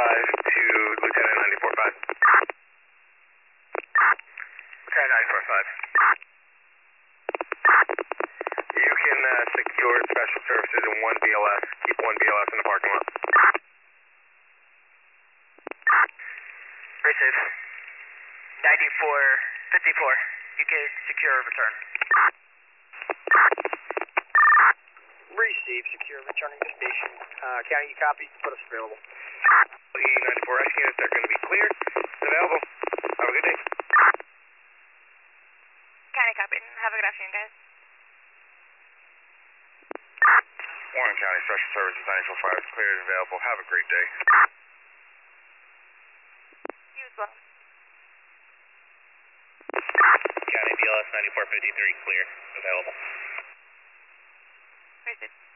to Lieutenant 94.5. Okay, 94.5. You can secure special services in one BLS. Keep one BLS in the parking lot. Very safe. 94.54. You can secure return. Receive, secure, returning to station. County, you copy? Put us available. E94 rescue units are going to be cleared. It's available. Have a good day. County copy. Have a good afternoon, guys. Warren County Special Services 94.5 is cleared and available. Have a great day. You as well. County BLS 9453 clear. Available. Very good.